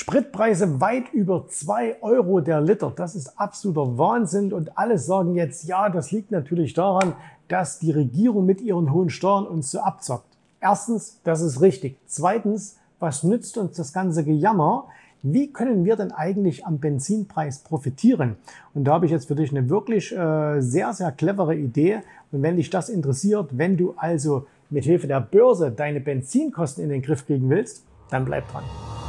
Spritpreise weit über 2 Euro der Liter. Das ist absoluter Wahnsinn und alle sagen jetzt, ja, das liegt natürlich daran, dass die Regierung mit ihren hohen Steuern uns so abzockt. Erstens, das ist richtig. Zweitens, was nützt uns das ganze Gejammer? Wie können wir denn eigentlich am Benzinpreis profitieren? Und da habe ich jetzt für dich eine wirklich sehr, sehr clevere Idee. Und wenn dich das interessiert, wenn du also mit Hilfe der Börse deine Benzinkosten in den Griff kriegen willst, dann bleib dran.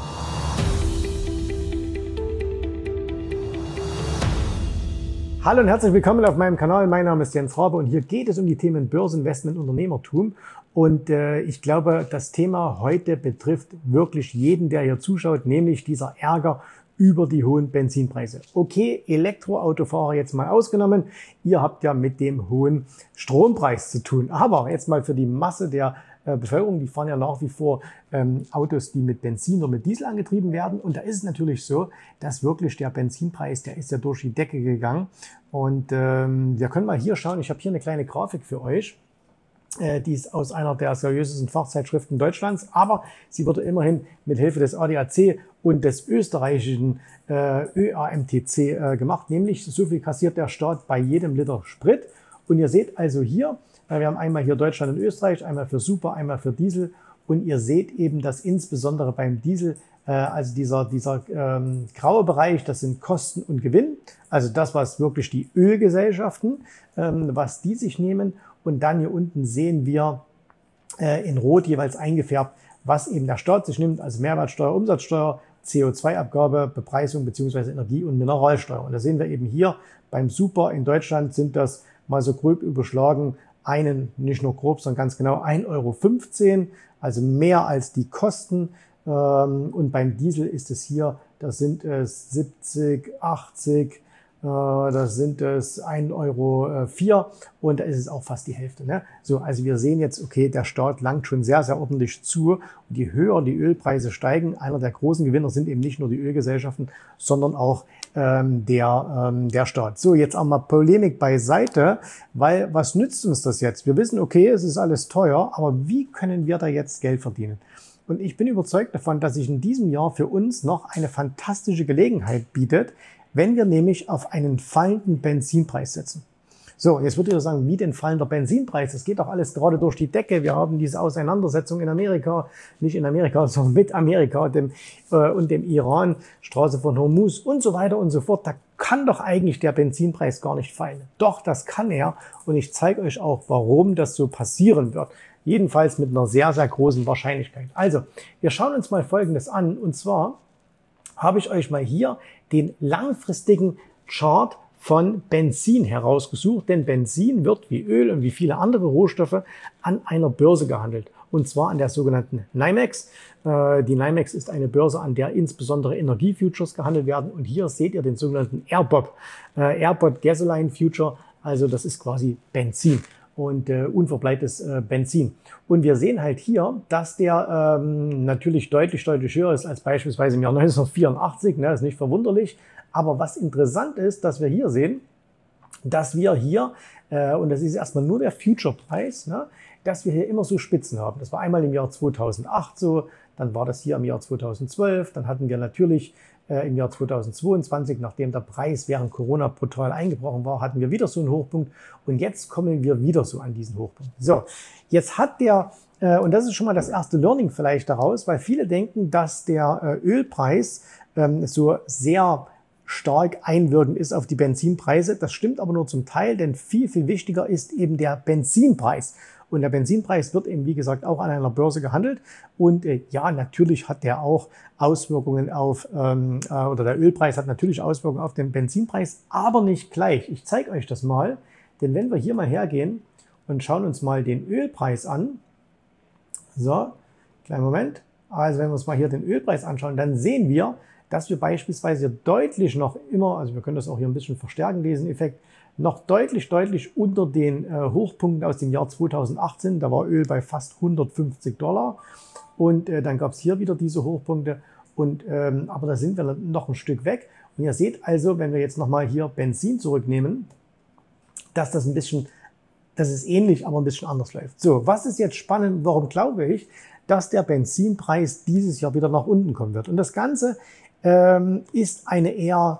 Hallo und herzlich willkommen auf meinem Kanal. Mein Name ist Jens Rabe und hier geht es um die Themen Börse, Investment, Unternehmertum. Und ich glaube, das Thema heute betrifft wirklich jeden, der hier zuschaut, nämlich dieser Ärger über die hohen Benzinpreise. Okay, Elektroautofahrer jetzt mal ausgenommen. Ihr habt ja mit dem hohen Strompreis zu tun. Aber jetzt mal für die Masse der Bevölkerung, die fahren ja nach wie vor Autos, die mit Benzin oder mit Diesel angetrieben werden. Und da ist es natürlich so, dass wirklich der Benzinpreis, der ist ja durch die Decke gegangen. Und wir können mal hier schauen, ich habe hier eine kleine Grafik für euch. Die ist aus einer der seriösesten Fachzeitschriften Deutschlands, aber sie wurde immerhin mit Hilfe des ADAC und des österreichischen ÖAMTC gemacht, nämlich so viel kassiert der Staat bei jedem Liter Sprit. Und ihr seht also hier, wir haben einmal hier Deutschland und Österreich, einmal für Super, einmal für Diesel. Und ihr seht eben, dass insbesondere beim Diesel, also dieser graue Bereich, das sind Kosten und Gewinn. Also das, was wirklich die Ölgesellschaften, was die sich nehmen. Und dann hier unten sehen wir in Rot jeweils eingefärbt, was eben der Staat sich nimmt, also Mehrwertsteuer, Umsatzsteuer, CO2-Abgabe, Bepreisung bzw. Energie- und Mineralsteuer. Und da sehen wir eben hier beim Super in Deutschland sind das mal so grob überschlagen, nicht nur grob, sondern ganz genau 1,15 Euro, also mehr als die Kosten. Und beim Diesel ist es hier, das sind es 70, 80, das sind es 1,04 Euro und da ist es auch fast die Hälfte. Ne? So, also wir sehen jetzt, okay, der Staat langt schon sehr, sehr ordentlich zu. Und je höher die Ölpreise steigen, einer der großen Gewinner sind eben nicht nur die Ölgesellschaften, sondern auch der Staat. So, jetzt auch mal Polemik beiseite, weil was nützt uns das jetzt? Wir wissen, okay, es ist alles teuer, aber wie können wir da jetzt Geld verdienen? Und ich bin überzeugt davon, dass sich in diesem Jahr für uns noch eine fantastische Gelegenheit bietet, wenn wir nämlich auf einen fallenden Benzinpreis setzen. So, jetzt würdet ihr sagen, wie denn fallender Benzinpreis? Das geht doch alles gerade durch die Decke. Wir haben diese Auseinandersetzung in Amerika, nicht in Amerika, sondern mit Amerika und dem Iran, Straße von Hormuz und so weiter und so fort. Da kann doch eigentlich der Benzinpreis gar nicht fallen. Doch, das kann er und ich zeige euch auch, warum das so passieren wird. Jedenfalls mit einer sehr, sehr großen Wahrscheinlichkeit. Also, wir schauen uns mal Folgendes an und zwar habe ich euch mal hier den langfristigen Chart von Benzin herausgesucht, denn Benzin wird wie Öl und wie viele andere Rohstoffe an einer Börse gehandelt und zwar an der sogenannten NYMEX. Die NYMEX ist eine Börse, an der insbesondere Energiefutures gehandelt werden und hier seht ihr den sogenannten RBOB, RBOB Gasoline Future, also das ist quasi Benzin und unverbleites Benzin. Und wir sehen halt hier, dass der natürlich deutlich höher ist als beispielsweise im Jahr 1984, ne, ist nicht verwunderlich. Aber was interessant ist, dass wir hier sehen, dass wir hier, und das ist erstmal nur der Future-Preis, ne, dass wir hier immer so Spitzen haben. Das war einmal im Jahr 2008 so, dann war das hier im Jahr 2012, dann hatten wir natürlich im Jahr 2022, nachdem der Preis während Corona brutal eingebrochen war, hatten wir wieder so einen Hochpunkt und jetzt kommen wir wieder so an diesen Hochpunkt. So, jetzt hat und das ist schon mal das erste Learning vielleicht daraus, weil viele denken, dass der Ölpreis so sehr stark einwirkend ist auf die Benzinpreise. Das stimmt aber nur zum Teil, denn viel wichtiger ist eben der Benzinpreis. Und der Benzinpreis wird eben, wie gesagt, auch an einer Börse gehandelt. Und ja, natürlich hat der auch Auswirkungen oder der Ölpreis hat natürlich Auswirkungen auf den Benzinpreis, aber nicht gleich. Ich zeige euch das mal, denn wenn wir hier mal hergehen und schauen uns mal den Ölpreis an. So, kleinen Moment. Also wenn wir uns mal hier den Ölpreis anschauen, dann sehen wir, dass wir beispielsweise deutlich noch immer, also wir können das auch hier ein bisschen verstärken, diesen Effekt, noch deutlich unter den Hochpunkten aus dem Jahr 2018. Da war Öl bei fast $150 und dann gab es hier wieder diese Hochpunkte. Aber da sind wir noch ein Stück weg. Und ihr seht also, wenn wir jetzt nochmal hier Benzin zurücknehmen, dass das ist ähnlich, aber ein bisschen anders läuft. So, was ist jetzt spannend? Warum glaube ich, dass der Benzinpreis dieses Jahr wieder nach unten kommen wird? Und das Ganze ist eine eher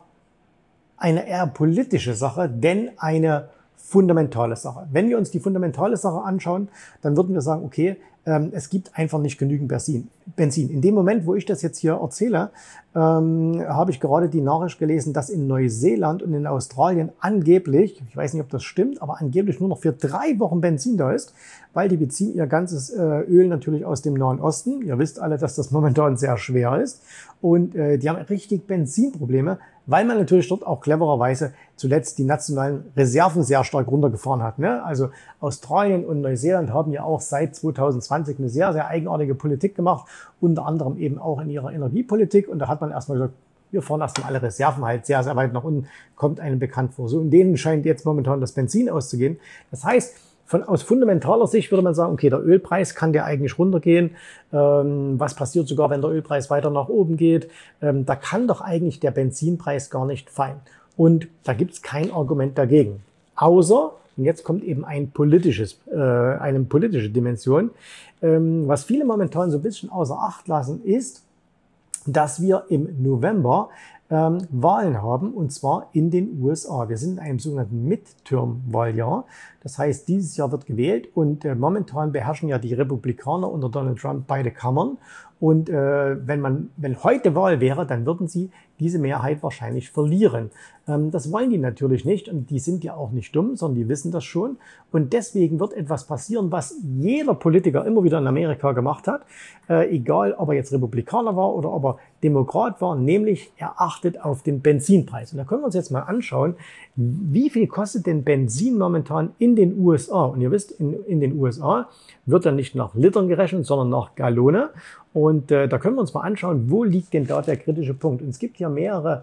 politische Sache, denn eine fundamentale Sache. Wenn wir uns die fundamentale Sache anschauen, dann würden wir sagen, okay, es gibt einfach nicht genügend Benzin. In dem Moment, wo ich das jetzt hier erzähle, habe ich gerade die Nachricht gelesen, dass in Neuseeland und in Australien angeblich, ich weiß nicht, ob das stimmt, aber angeblich nur noch für 3 Wochen Benzin da ist, weil die beziehen ihr ganzes Öl natürlich aus dem Nahen Osten. Ihr wisst alle, dass das momentan sehr schwer ist. Und die haben richtig Benzinprobleme, weil man natürlich dort auch clevererweise zuletzt die nationalen Reserven sehr stark runtergefahren hat. Ne? Also Australien und Neuseeland haben ja auch seit 2020 eine sehr, sehr eigenartige Politik gemacht, unter anderem eben auch in ihrer Energiepolitik. Und da hat man erstmal gesagt, wir fahren erstmal alle Reserven halt sehr, sehr weit nach unten, kommt einem bekannt vor. So in denen scheint jetzt momentan das Benzin auszugehen. Das heißt, aus fundamentaler Sicht würde man sagen, okay, der Ölpreis kann der eigentlich runtergehen. Was passiert sogar, wenn der Ölpreis weiter nach oben geht? Da kann doch eigentlich der Benzinpreis gar nicht fallen. Und da gibt es kein Argument dagegen. Außer, und jetzt kommt eben eine politische Dimension, was viele momentan so ein bisschen außer Acht lassen, ist, dass wir im November Wahlen haben, und zwar in den USA. Wir sind in einem sogenannten Midterm-Wahljahr. Das heißt, dieses Jahr wird gewählt und momentan beherrschen ja die Republikaner unter Donald Trump beide Kammern. Und wenn heute Wahl wäre, dann würden sie diese Mehrheit wahrscheinlich verlieren. Das wollen die natürlich nicht und die sind ja auch nicht dumm, sondern die wissen das schon. Und deswegen wird etwas passieren, was jeder Politiker immer wieder in Amerika gemacht hat, egal ob er jetzt Republikaner war oder ob er Demokrat war, nämlich er achtet auf den Benzinpreis. Und da können wir uns jetzt mal anschauen, wie viel kostet denn Benzin momentan in den USA? Und ihr wisst, in den USA wird dann nicht nach Litern gerechnet, sondern nach Gallone. Und da können wir uns mal anschauen, wo liegt denn da der kritische Punkt? Und es gibt hier mehrere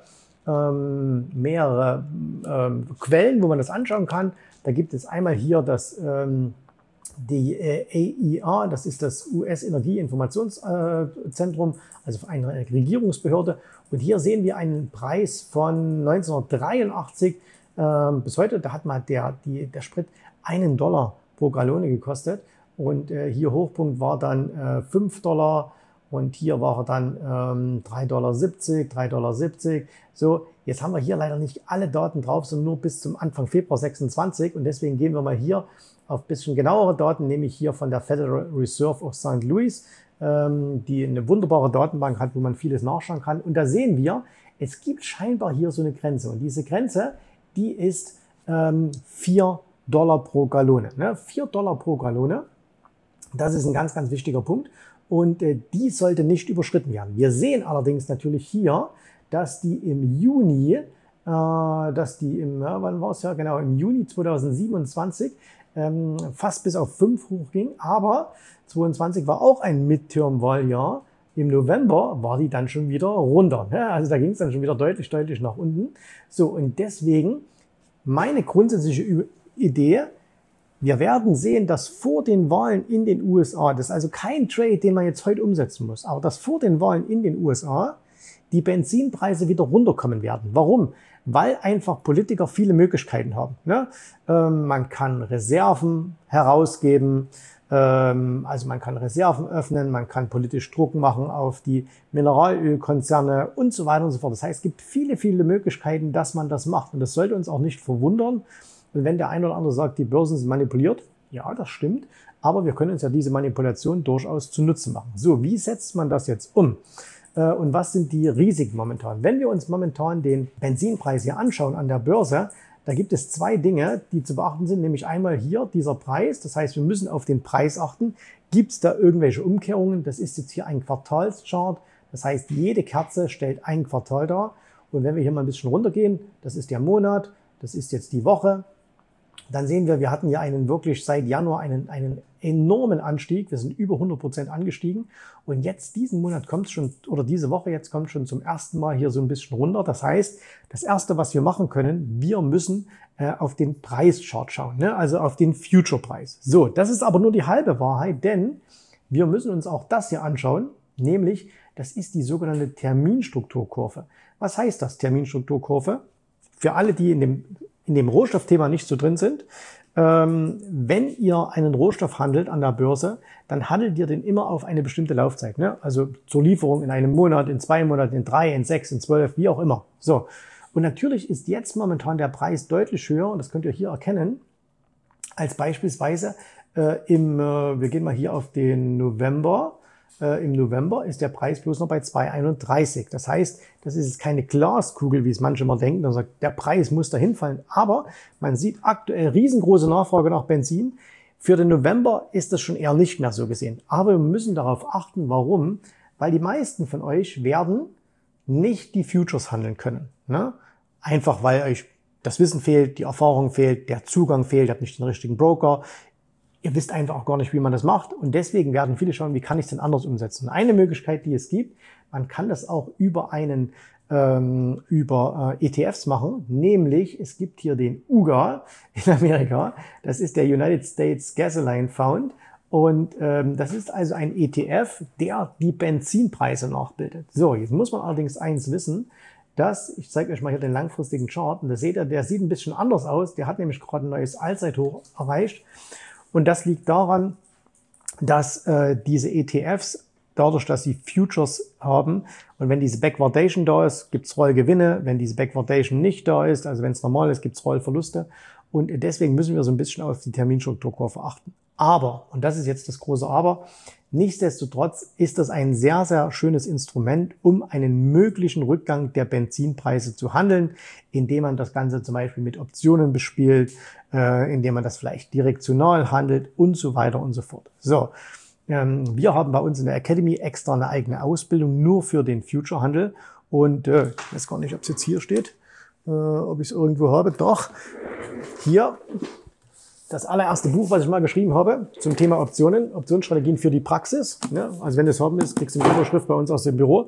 Quellen, wo man das anschauen kann. Da gibt es einmal hier die AEA, das ist das US-Energieinformationszentrum, also eine Regierungsbehörde. Und hier sehen wir einen Preis von 1983 bis heute. Da hat mal der Sprit $1 pro Gallone gekostet. Und hier Hochpunkt war dann $5 und hier war er dann $3,70, $3,70. So, jetzt haben wir hier leider nicht alle Daten drauf, sondern nur bis zum Anfang Februar 26. Und deswegen gehen wir mal hier auf ein bisschen genauere Daten, nämlich hier von der Federal Reserve of St. Louis, die eine wunderbare Datenbank hat, wo man vieles nachschauen kann. Und da sehen wir, es gibt scheinbar hier so eine Grenze. Und diese Grenze, die ist $4 pro Gallone. Ne? $4 pro Gallone, das ist ein ganz, ganz wichtiger Punkt. Und die sollte nicht überschritten werden. Wir sehen allerdings natürlich hier, dass die im Juni, wann war es ja genau, im Juni 2027 fast bis auf 5 hochging. Aber 2022 war auch ein Midterm-Wahljahr. Im November war die dann schon wieder runter. Ne? Also da ging es dann schon wieder deutlich, deutlich nach unten. So, und deswegen meine grundsätzliche Idee, wir werden sehen, dass vor den Wahlen in den USA, das ist also kein Trade, den man jetzt heute umsetzen muss, aber dass vor den Wahlen in den USA die Benzinpreise wieder runterkommen werden. Warum? Weil einfach Politiker viele Möglichkeiten haben. Ne? Man kann Reserven herausgeben, also man kann Reserven öffnen, man kann politisch Druck machen auf die Mineralölkonzerne und so weiter und so fort. Das heißt, es gibt viele, viele Möglichkeiten, dass man das macht. Und das sollte uns auch nicht verwundern. Und wenn der eine oder andere sagt, die Börsen sind manipuliert, ja, das stimmt. Aber wir können uns ja diese Manipulation durchaus zunutze machen. So, wie setzt man das jetzt um? Und was sind die Risiken momentan? Wenn wir uns momentan den Benzinpreis hier anschauen an der Börse, da gibt es 2 Dinge, die zu beachten sind. Nämlich einmal hier dieser Preis. Das heißt, wir müssen auf den Preis achten. Gibt es da irgendwelche Umkehrungen? Das ist jetzt hier ein Quartalschart. Das heißt, jede Kerze stellt ein Quartal dar. Und wenn wir hier mal ein bisschen runtergehen, das ist der Monat, das ist jetzt die Woche, dann sehen wir hatten ja wirklich seit Januar einen enormen Anstieg. Wir sind über 100% angestiegen. Und jetzt diesen Monat kommt es schon, oder diese Woche jetzt kommt schon zum ersten Mal hier so ein bisschen runter. Das heißt, das Erste, was wir machen können, wir müssen auf den Preischart schauen, ne? Also auf den Future-Preis. So, das ist aber nur die halbe Wahrheit, denn wir müssen uns auch das hier anschauen, nämlich das ist die sogenannte Terminstrukturkurve. Was heißt das, Terminstrukturkurve? Für alle, die in dem Rohstoffthema nicht so drin sind, wenn ihr einen Rohstoff handelt an der Börse, dann handelt ihr den immer auf eine bestimmte Laufzeit. Ne? Also zur Lieferung in einem Monat, in 2 Monaten, in 3, in 6, in 12, wie auch immer. So. Und natürlich ist jetzt momentan der Preis deutlich höher, und das könnt ihr hier erkennen, als beispielsweise wir gehen mal hier auf den November. Im November ist der Preis bloß noch bei 2,31. Das heißt, das ist jetzt keine Glaskugel, wie es manche immer denken. Dann sagt, der Preis muss dahin fallen. Aber man sieht aktuell riesengroße Nachfrage nach Benzin. Für den November ist das schon eher nicht mehr so gesehen. Aber wir müssen darauf achten, warum? Weil die meisten von euch werden nicht die Futures handeln können. Ne? Einfach weil euch das Wissen fehlt, die Erfahrung fehlt, der Zugang fehlt, ihr habt nicht den richtigen Broker. Ihr wisst einfach auch gar nicht, wie man das macht. Und deswegen werden viele schauen, wie kann ich es denn anders umsetzen. Und eine Möglichkeit, die es gibt, man kann das auch über ETFs machen. Nämlich, es gibt hier den UGA in Amerika. Das ist der United States Gasoline Fund. Und das ist also ein ETF, der die Benzinpreise nachbildet. So, jetzt muss man allerdings eins wissen. Ich zeige euch mal hier den langfristigen Chart. Und da seht ihr, der sieht ein bisschen anders aus. Der hat nämlich gerade ein neues Allzeithoch erreicht. Und das liegt daran, dass diese ETFs, dadurch, dass sie Futures haben, und wenn diese Backwardation da ist, gibt's Rollgewinne. Wenn diese Backwardation nicht da ist, also wenn es normal ist, gibt's Rollverluste. Und deswegen müssen wir so ein bisschen auf die Terminstrukturkurve achten. Aber, und das ist jetzt das große Aber, nichtsdestotrotz ist das ein sehr, sehr schönes Instrument, um einen möglichen Rückgang der Benzinpreise zu handeln, indem man das Ganze zum Beispiel mit Optionen bespielt, indem man das vielleicht direktional handelt und so weiter und so fort. So, wir haben bei uns in der Academy extra eine eigene Ausbildung nur für den Future-Handel. Und ich weiß gar nicht, ob es jetzt hier steht, ob ich es irgendwo habe. Doch, hier. Das allererste Buch, was ich mal geschrieben habe zum Thema Optionen, Optionsstrategien für die Praxis. Ja, also wenn du es haben willst, kriegst du eine Überschrift bei uns aus dem Büro.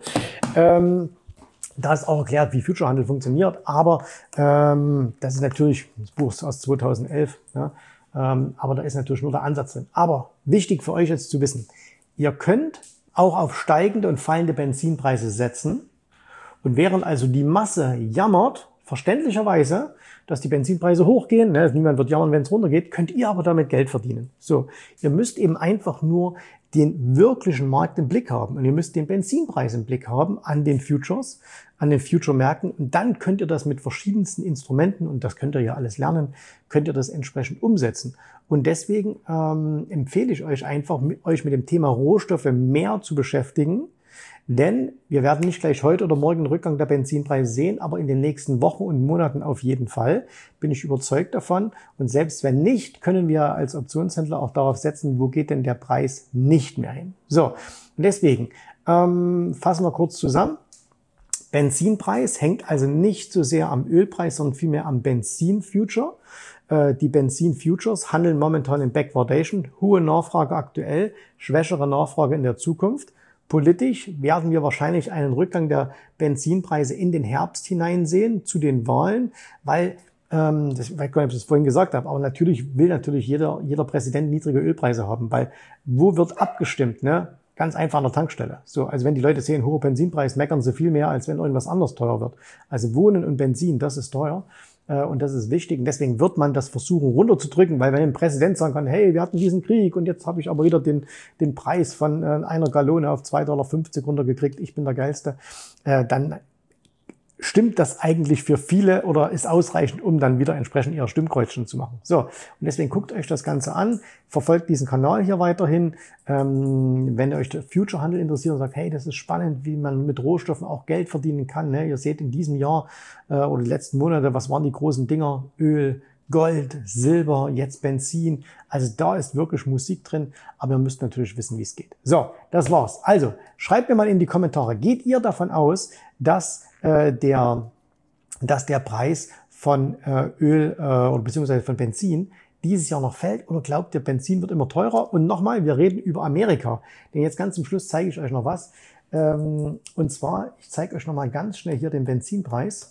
Da ist auch erklärt, wie Futurehandel funktioniert. Aber das ist natürlich, das Buch ist aus 2011, ja, aber da ist natürlich nur der Ansatz drin. Aber wichtig für euch jetzt zu wissen, ihr könnt auch auf steigende und fallende Benzinpreise setzen. Und während also die Masse jammert, verständlicherweise, dass die Benzinpreise hochgehen, ne, niemand wird jammern, wenn es runtergeht, könnt ihr aber damit Geld verdienen. So, ihr müsst eben einfach nur den wirklichen Markt im Blick haben und ihr müsst den Benzinpreis im Blick haben an den Futures, an den Future-Märkten, und dann könnt ihr das mit verschiedensten Instrumenten, und das könnt ihr ja alles lernen, könnt ihr das entsprechend umsetzen. Und deswegen empfehle ich euch einfach, euch mit dem Thema Rohstoffe mehr zu beschäftigen. Denn wir werden nicht gleich heute oder morgen einen Rückgang der Benzinpreise sehen, aber in den nächsten Wochen und Monaten auf jeden Fall, bin ich überzeugt davon. Und selbst wenn nicht, können wir als Optionshändler auch darauf setzen, wo geht denn der Preis nicht mehr hin. So, und deswegen fassen wir kurz zusammen. Benzinpreis hängt also nicht so sehr am Ölpreis, sondern vielmehr am Benzinfuture. Die Benzinfutures handeln momentan in Backwardation, hohe Nachfrage aktuell, schwächere Nachfrage in der Zukunft. Politisch werden wir wahrscheinlich einen Rückgang der Benzinpreise in den Herbst hineinsehen zu den Wahlen, weil, ich weiß gar nicht, ob ich das vorhin gesagt habe, aber natürlich will jeder Präsident niedrige Ölpreise haben, weil wo wird abgestimmt, ne? Ganz einfach an der Tankstelle. So, also wenn die Leute sehen, hoher Benzinpreis, meckern sie viel mehr, als wenn irgendwas anderes teuer wird. Also Wohnen und Benzin, das ist teuer. Und das ist wichtig. Und deswegen wird man das versuchen runterzudrücken, weil wenn ein Präsident sagen kann, hey, wir hatten diesen Krieg und jetzt habe ich aber wieder den Preis von einer Gallone auf 2,50 $ runtergekriegt, ich bin der Geilste, dann stimmt das eigentlich für viele oder ist ausreichend, um dann wieder entsprechend ihre Stimmkreuzchen zu machen. So, und deswegen guckt euch das Ganze an, verfolgt diesen Kanal hier weiterhin. Wenn euch der Future-Handel interessiert und sagt, hey, das ist spannend, wie man mit Rohstoffen auch Geld verdienen kann. Ne? Ihr seht in diesem Jahr oder die letzten Monate, was waren die großen Dinger? Öl, Gold, Silber, jetzt Benzin. Also da ist wirklich Musik drin, aber ihr müsst natürlich wissen, wie es geht. So, das war's. Also, schreibt mir mal in die Kommentare, geht ihr davon aus, dass der Preis von Öl oder beziehungsweise von Benzin dieses Jahr noch fällt, oder glaubt ihr, Benzin wird immer teurer? Und nochmal, wir reden über Amerika. Denn jetzt ganz zum Schluss zeige ich euch noch was. Und zwar, ich zeige euch nochmal ganz schnell hier den Benzinpreis.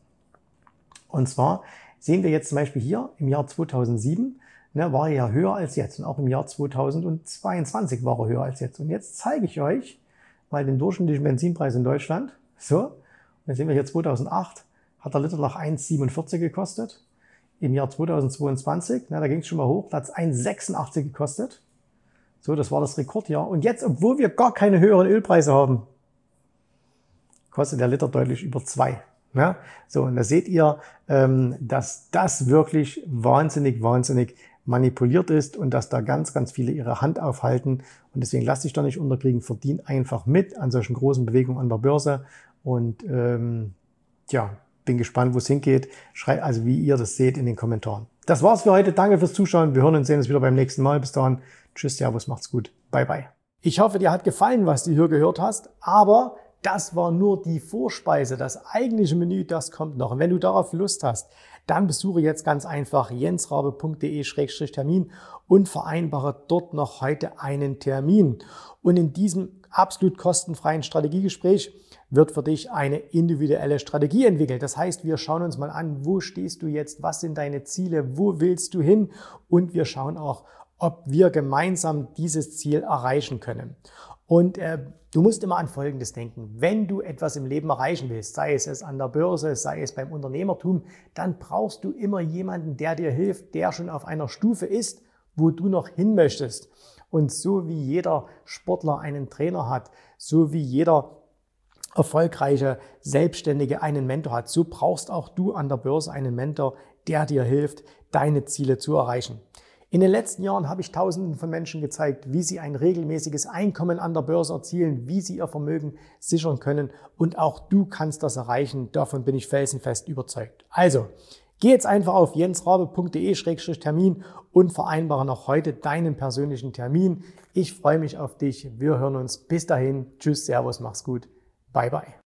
Und zwar sehen wir jetzt zum Beispiel hier im Jahr 2007, ne, war er ja höher als jetzt. Und auch im Jahr 2022 war er höher als jetzt. Und jetzt zeige ich euch mal den durchschnittlichen Benzinpreis in Deutschland. So. Dann sehen wir hier 2008, hat der Liter nach 1,47 gekostet. im Jahr 2022. Na, da ging es schon mal hoch, Platz 1,86 gekostet. So, das war das Rekordjahr. Und jetzt, obwohl wir gar keine höheren Ölpreise haben, kostet der Liter deutlich über 2. Ja? So, und da seht ihr, dass das wirklich wahnsinnig manipuliert ist und dass da ganz viele ihre Hand aufhalten. Und deswegen lasst dich da nicht unterkriegen, verdien einfach mit an solchen großen Bewegungen an der Börse. Und ja, bin gespannt, wo es hingeht. Schreibt also, wie ihr das seht, in den Kommentaren. Das war's für heute. Danke fürs Zuschauen. Wir hören und sehen uns wieder beim nächsten Mal. Bis dahin. Tschüss, servus, macht's gut. Bye, bye. Ich hoffe, dir hat gefallen, was du hier gehört hast. Aber das war nur die Vorspeise. Das eigentliche Menü, das kommt noch. Und wenn du darauf Lust hast, dann besuche jetzt ganz einfach jensrabe.de/Termin und vereinbare dort noch heute einen Termin. Und in diesem absolut kostenfreien Strategiegespräch wird für dich eine individuelle Strategie entwickelt. Das heißt, wir schauen uns mal an, wo stehst du jetzt, was sind deine Ziele, wo willst du hin, und wir schauen auch, ob wir gemeinsam dieses Ziel erreichen können. Und du musst immer an Folgendes denken: Wenn du etwas im Leben erreichen willst, sei es an der Börse, sei es beim Unternehmertum, dann brauchst du immer jemanden, der dir hilft, der schon auf einer Stufe ist, wo du noch hin möchtest. Und so wie jeder Sportler einen Trainer hat, so wie jeder erfolgreiche Selbstständige einen Mentor hat, so brauchst auch du an der Börse einen Mentor, der dir hilft, deine Ziele zu erreichen. In den letzten Jahren habe ich Tausenden von Menschen gezeigt, wie sie ein regelmäßiges Einkommen an der Börse erzielen, wie sie ihr Vermögen sichern können, und auch du kannst das erreichen. Davon bin ich felsenfest überzeugt. Also, geh jetzt einfach auf jensrabe.de/Termin und vereinbare noch heute deinen persönlichen Termin. Ich freue mich auf dich. Wir hören uns. Bis dahin. Tschüss, servus, mach's gut. Bye, bye.